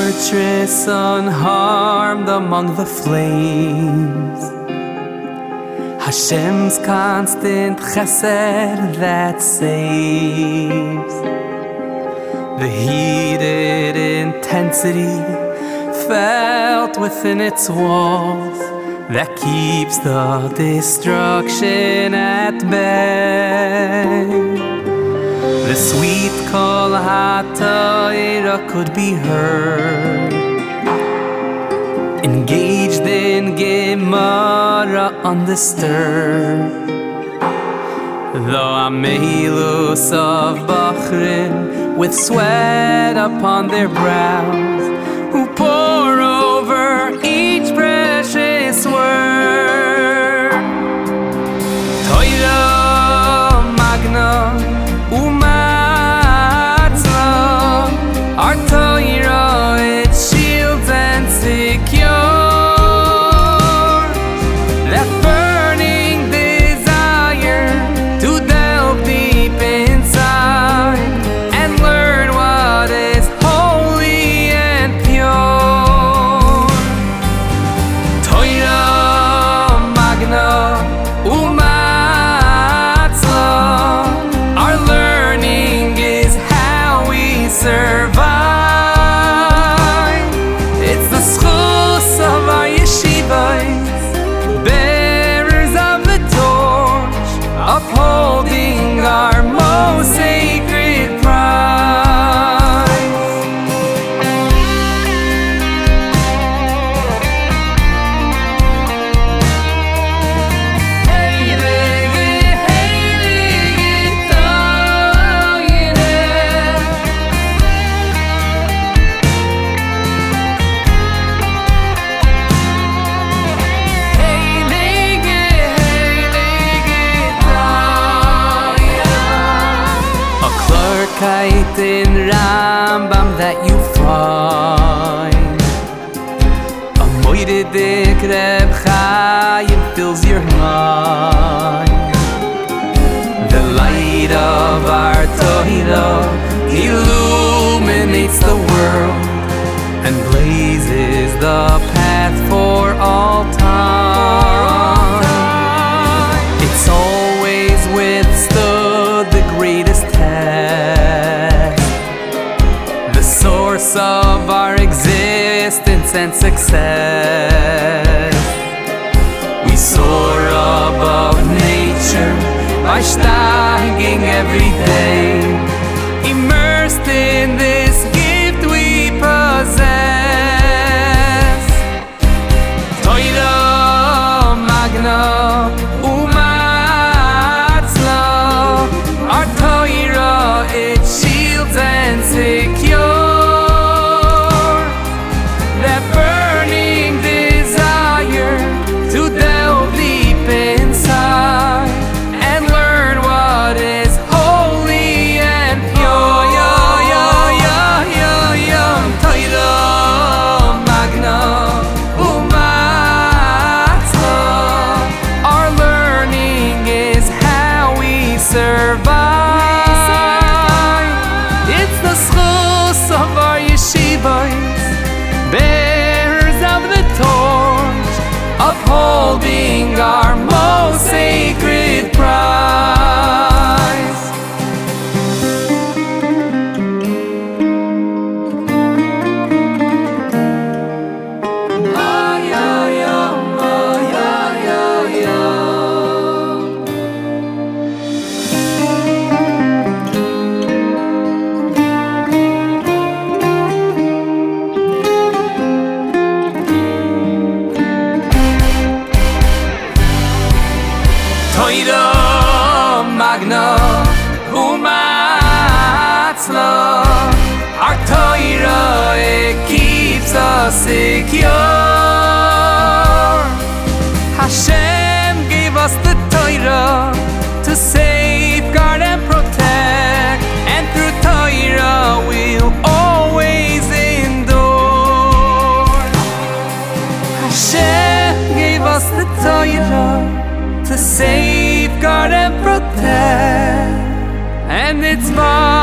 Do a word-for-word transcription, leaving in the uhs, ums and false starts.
fortress unharmed among the flames. Hashem's constant chesed that saves. The heated intensity felt within its walls that keeps the destruction at bay. The sweet kol ha-Torah could be heard, engaged in Gemara undisturbed. The Amelus of Bachrin, with sweat upon their brows, who pour over each precious word. Torah Magna Umatzla, our Torah, it shields and secures that burning desire to delve deep inside and learn what is holy and pure. Torah Magna Umatzla, our learning is how we survive. It's the schus of our yeshivas, bearers of the torch, upholding our most sacred prize. Heilige, heilige Torah, heilige, heilige Torah. A Clarkite in Rambam that you find, a moedidik Reb Chaim fills your mind. The light of our Torah illuminates the world and blazes the path for all time. It's always withstood the greatest test, the source of our existence and success. We soar above nature by steiging every day, immersed in this gift we possess. Torah Magna Umatzla, our Torah, it shields and secure that burning desire to delve deep inside and learn what is holy and pure. Torah Magna Umatzla, our learning is how we survive. It's the schus of our yeshivas, bearers of the torch, upholding our most sacred prize. Ah, yeah, yeah, ah, yeah, yeah, yeah. Torah Magna Umatzla, our Torah, it keeps us secure. Hashem gave us the Torah to safeguard and protect, and through Torah we'll always endure. Hashem gave us the Torah to safeguard and protect, and it's my